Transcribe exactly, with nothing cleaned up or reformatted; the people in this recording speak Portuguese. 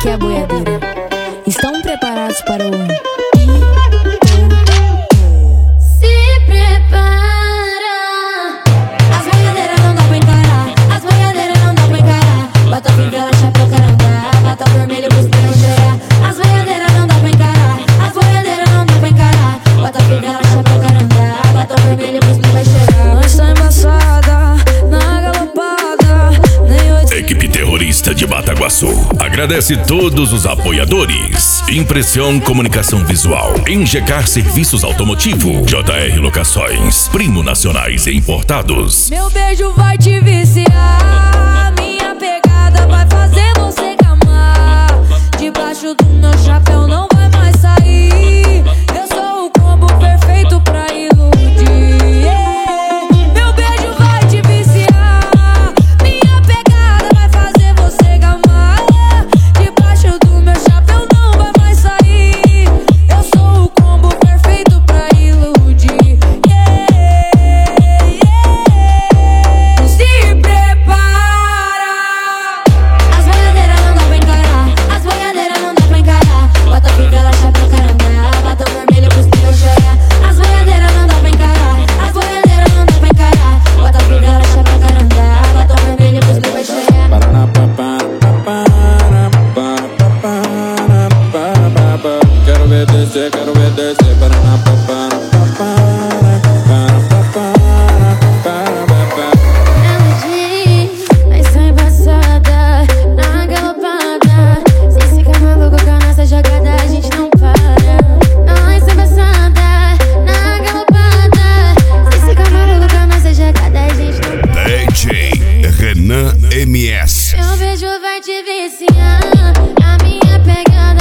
aqui é a boiadeira. Estão preparados para o... Se prepara. As boiadeiras não dá pra encarar. As boiadeiras não dá pra encarar. Bota fivela, chapéu, carandá. Bota vermelho, busca e cheia. As boiadeiras não dá pra encarar. As boiadeiras não dá pra encarar. Bota fivela, chapéu, carandá. Bota vermelho, busca e cheia. Nós tá embaçada, na galopada. Equipe Terrorista de Bataguaçu agradece todos os apoiadores. Impressão Comunicação Visual, Engecar Serviços Automotivo, J R Locações, Primo Nacionais e Importados. Meu beijo vai te viciar, minha pegada vai fazer você gamar. Debaixo do meu chapéu não vai mais sair. Eu sou o combo perfeito pra iludir. Meu beijo vai te viciar, minha pegada vai fazer você gamar. Debaixo do meu chapéu não vai mais sair. Eu sou o combo perfeito pra iludir. Se prepara. As boiadeiras não dá pra encarar. As boiadeiras não dá pra encarar. Bota fivela, chapéu, carandá. Bota vermelho, busca e cheia. As boiadeiras não dá pra encarar. As boiadeiras não dá pra encarar. Bota fivela, chapéu, carandá. Bota vermelho, busca e cheia. Quero ver descer, quero ver descer. Paraná, papara, papara, papara, papara. Ela diz, mas tá embaçada, na galopada. Se fica maluco com a nossa jogada, a gente não para. Nós embaçada, na galopada. Se fica maluco com a nossa jogada, a gente não para. D J Renan M S. Meu beijo vai te viciar, a minha pegada